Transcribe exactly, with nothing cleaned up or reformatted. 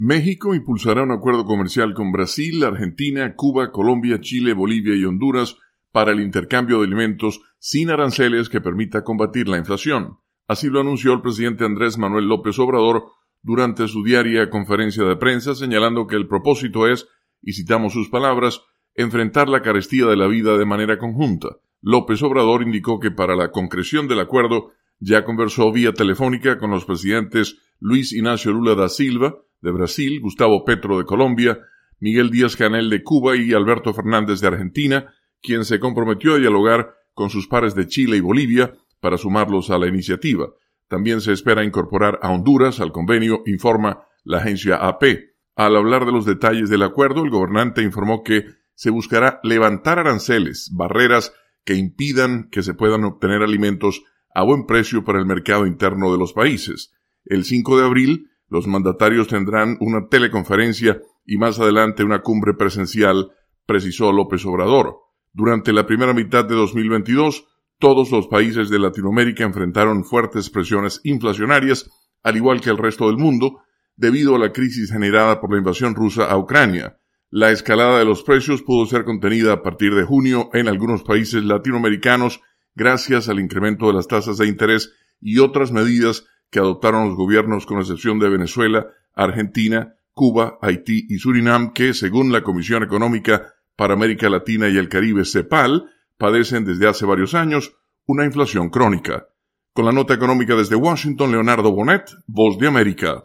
México impulsará un acuerdo comercial con Brasil, Argentina, Cuba, Colombia, Chile, Bolivia y Honduras para el intercambio de alimentos sin aranceles que permita combatir la inflación. Así lo anunció el presidente Andrés Manuel López Obrador durante su diaria conferencia de prensa, señalando que el propósito es, y citamos sus palabras, enfrentar la carestía de la vida de manera conjunta. López Obrador indicó que para la concreción del acuerdo ya conversó vía telefónica con los presidentes Luis Ignacio Lula da Silva, de Brasil, Gustavo Petro de Colombia, Miguel Díaz-Canel de Cuba y Alberto Fernández de Argentina, quien se comprometió a dialogar con sus pares de Chile y Bolivia para sumarlos a la iniciativa. También se espera incorporar a Honduras al convenio, informa la agencia A P. Al hablar de los detalles del acuerdo, el gobernante informó que se buscará levantar aranceles, barreras que impidan que se puedan obtener alimentos a buen precio para el mercado interno de los países. El cinco de abril, los mandatarios tendrán una teleconferencia y más adelante una cumbre presencial, precisó López Obrador. Durante la primera mitad de dos mil veintidós, todos los países de Latinoamérica enfrentaron fuertes presiones inflacionarias, al igual que el resto del mundo, debido a la crisis generada por la invasión rusa a Ucrania. La escalada de los precios pudo ser contenida a partir de junio en algunos países latinoamericanos gracias al incremento de las tasas de interés y otras medidas que adoptaron los gobiernos con excepción de Venezuela, Argentina, Cuba, Haití y Surinam, que, según la Comisión Económica para América Latina y el Caribe, CEPAL, padecen desde hace varios años una inflación crónica. Con la nota económica desde Washington, Leonardo Bonet, Voz de América.